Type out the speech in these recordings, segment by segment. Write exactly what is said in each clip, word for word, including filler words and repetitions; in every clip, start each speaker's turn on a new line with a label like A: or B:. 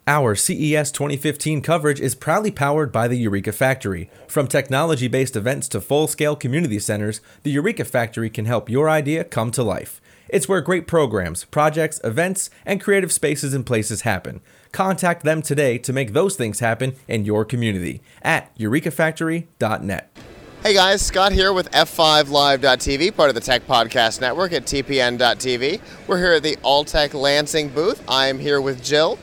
A: Our C E S twenty fifteen coverage is proudly powered by the Eureka Factory. From technology-based events to full-scale community centers, the Eureka Factory can help your idea come to life. It's where great programs, projects, events, and creative spaces and places happen. Contact them today to make those things happen in your community at eureka factory dot net.
B: Hey guys, Scott here with F five live dot T V, part of the Tech Podcast Network at T P N dot T V. We're here at the Alltech Lansing booth. I'm here with Jill.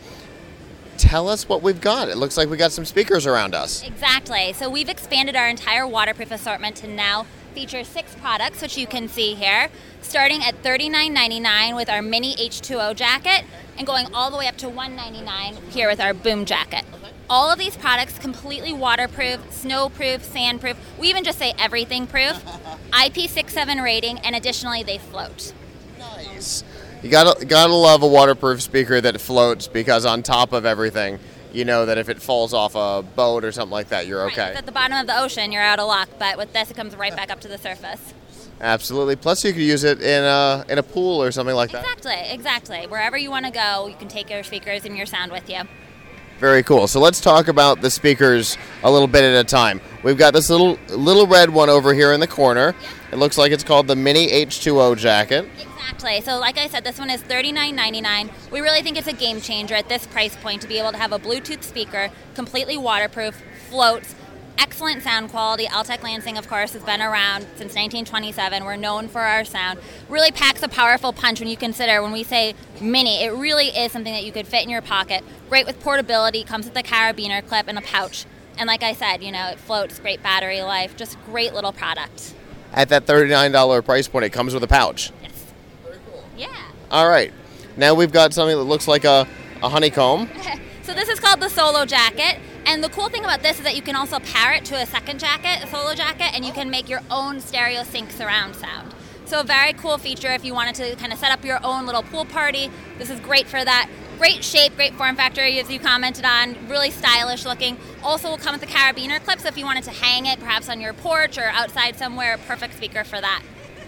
B: Tell us what we've got. It looks like we got some speakers around us.
C: Exactly. So we've expanded our entire waterproof assortment to now feature six products, which you can see here, starting at thirty-nine ninety-nine with our mini H two O jacket and going all the way up to one ninety-nine here with our boom jacket. All of these products completely waterproof, snowproof, sandproof. We even just say everything proof. I P six seven rating, and additionally they float.
B: Nice. You gotta gotta love a waterproof speaker that floats, because on top of everything, you know that if it falls off a boat or something like that, you're okay.
C: Right, if it's at the bottom of the ocean, you're out of luck. But with this, it comes right back up to the surface.
B: Absolutely. Plus, you could use it in a in a pool or something like that.
C: Exactly, exactly. Wherever you want to go, you can take your speakers and your sound with you.
B: Very cool. So let's talk about the speakers a little bit at a time. We've got this little little red one over here in the corner. It looks like it's called the Mini H two O jacket.
C: Exactly. So like I said, this one is thirty-nine ninety-nine. We really think it's a game changer at this price point to be able to have a Bluetooth speaker, completely waterproof, floats, excellent sound quality. Alltech Lansing, of course, has been around since nineteen twenty-seven. We're known for our sound. Really packs a powerful punch when you consider, when we say mini, it really is something that you could fit in your pocket. Great with portability, comes with a carabiner clip and a pouch. And like I said, you know, it floats, great battery life, just great little product.
B: At that thirty-nine dollars price point, it comes with a pouch.
C: Yes. Very cool. Yeah.
B: All right. Now we've got something that looks like a, a honeycomb.
C: So this is called the Solo Jacket. And the cool thing about this is that you can also pair it to a second jacket, a Solo Jacket, and you can make your own stereo sync surround sound. So a very cool feature if you wanted to kind of set up your own little pool party. This is great for that. Great shape, great form factor, as you commented on, really stylish looking. Also will come with a carabiner clip, so if you wanted to hang it perhaps on your porch or outside somewhere, perfect speaker for that.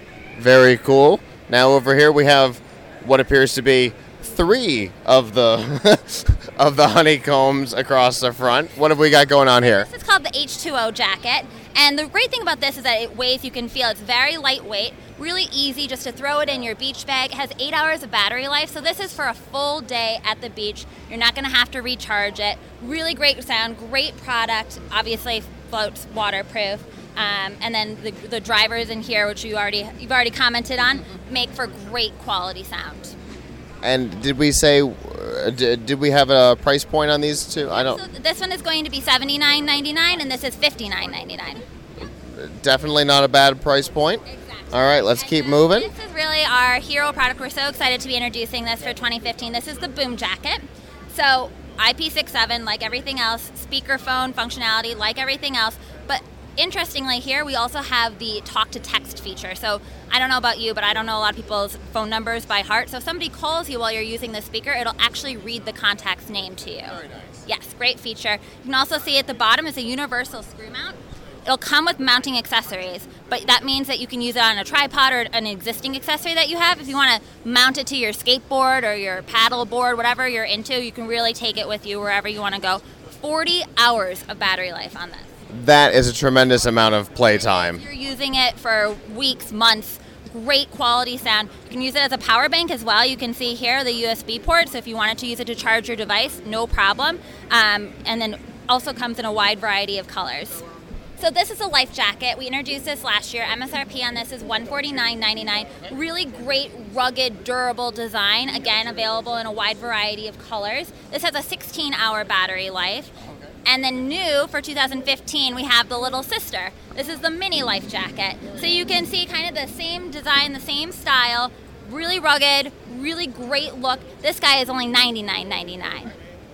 B: Very cool. Now over here we have what appears to be three of the of the honeycombs across the front. What have we got going on here?
C: This is called the H two O jacket. And the great thing about this is that it weighs, you can feel, it's very lightweight, really easy just to throw it in your beach bag. It has eight hours of battery life, so this is for a full day at the beach. You're not gonna have to recharge it. Really great sound, great product, obviously floats waterproof. Um, and then the, the drivers in here, which you already, you've already commented on, make for great quality sound.
B: And did we say, uh, did, did we have a price point on these two? I don't.
C: So this one is going to be seventy-nine ninety-nine, and this is fifty-nine ninety-nine.
B: Definitely not a bad price point.
C: Exactly.
B: All right, let's
C: and
B: keep moving.
C: This is really our hero product. We're so excited to be introducing this for twenty fifteen. This is the Boom Jacket. So I P six seven, like everything else, speakerphone functionality, like everything else, but interestingly here, we also have the talk-to-text feature. So I don't know about you, but I don't know a lot of people's phone numbers by heart. So if somebody calls you while you're using the speaker, it'll actually read the contact's name to you.
B: Very nice.
C: Yes, great feature. You can also see at the bottom is a universal screw mount. It'll come with mounting accessories, but that means that you can use it on a tripod or an existing accessory that you have. If you want to mount it to your skateboard or your paddle board, whatever you're into, you can really take it with you wherever you want to go. forty hours of battery life on this.
B: That is a tremendous amount of playtime.
C: You're using it for weeks, months, great quality sound. You can use it as a power bank as well. You can see here the U S B port, so if you wanted to use it to charge your device, no problem. Um, and then also comes in a wide variety of colors. So this is a life jacket. We introduced this last year. M S R P on this is one hundred forty-nine ninety-nine. Really great, rugged, durable design. Again, available in a wide variety of colors. This has a sixteen hour battery life. And then new for two thousand fifteen, we have the little sister. This is the mini life jacket. So you can see kind of the same design, the same style, really rugged, really great look. This guy is only ninety-nine ninety-nine.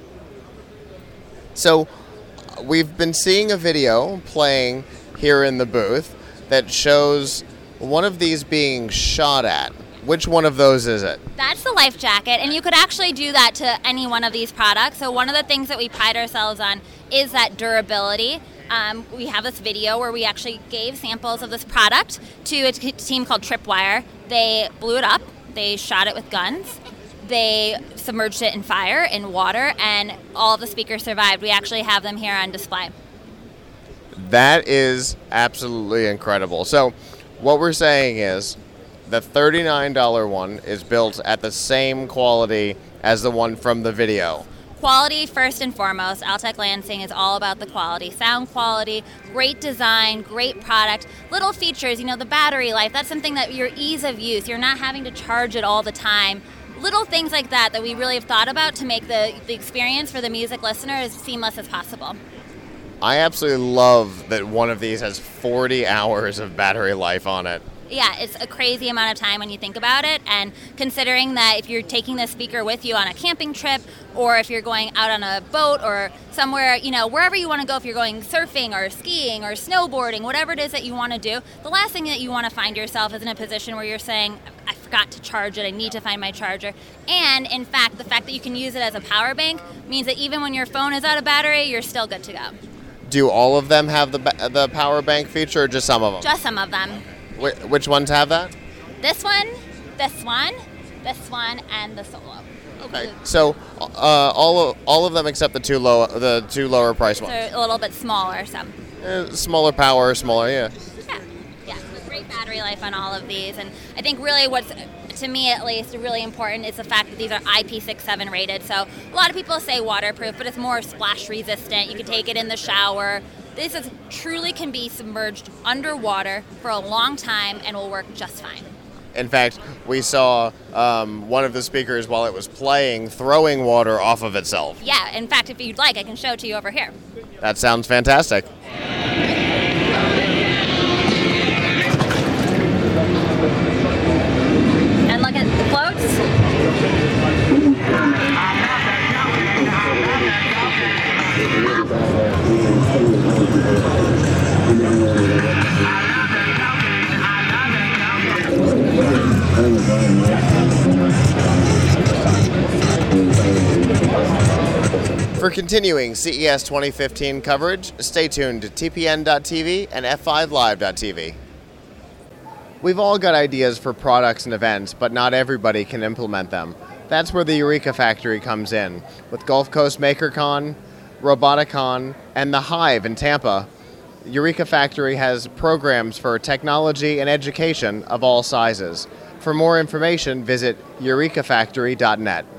B: So we've been seeing a video playing here in the booth that shows one of these being shot at. Which one of those is it?
C: That's the life jacket, and you could actually do that to any one of these products. So one of the things that we pride ourselves on is that durability. Um, we have this video where we actually gave samples of this product to a t- team called Tripwire. They blew it up. They shot it with guns. they submerged it in fire, in water, and all of the speakers survived. We actually have them here on display.
B: That is absolutely incredible. So what we're saying is the thirty-nine dollars one is built at the same quality as the one from the video.
C: Quality first and foremost. Altec Lansing is all about the quality. Sound quality, great design, great product, little features, you know, the battery life, that's something that your ease of use, you're not having to charge it all the time. Little things like that that we really have thought about to make the, the experience for the music listener as seamless as possible.
B: I absolutely love that one of these has forty hours of battery life on it.
C: Yeah, it's a crazy amount of time when you think about it, and considering that if you're taking this speaker with you on a camping trip, or if you're going out on a boat or somewhere, you know, wherever you want to go, if you're going surfing or skiing or snowboarding, whatever it is that you want to do, the last thing that you want to find yourself is in a position where you're saying, I forgot to charge it, I need to find my charger. And in fact, the fact that you can use it as a power bank means that even when your phone is out of battery, you're still good to go.
B: Do all of them have the ba- the power bank feature, or just some of them?
C: Just some of them.
B: Wh- which ones have that?
C: This one, this one, this one, and the Solo.
B: Okay. So uh, all of, all of them except the two low the two lower price ones.
C: They're a little bit smaller, so.
B: Uh, smaller power, smaller, yeah.
C: Yeah, yeah. With great battery life on all of these, and I think really what's, to me at least, really important is the fact that these are I P six seven rated. So a lot of people say waterproof, but it's more splash resistant. You can take it in the shower. This is truly can be submerged underwater for a long time and will work just fine.
B: In fact, we saw um, one of the speakers while it was playing throwing water off of itself.
C: Yeah, in fact, if you'd like, I can show it to you over here.
B: That sounds fantastic.
C: And look at the floats.
B: For continuing C E S twenty fifteen coverage, stay tuned to T P N dot T V and F five live dot T V. We've all got ideas for products and events, but not everybody can implement them. That's where the Eureka Factory comes in. With Gulf Coast MakerCon, Roboticon, and the Hive in Tampa, Eureka Factory has programs for technology and education of all sizes. For more information, visit eureka factory dot net.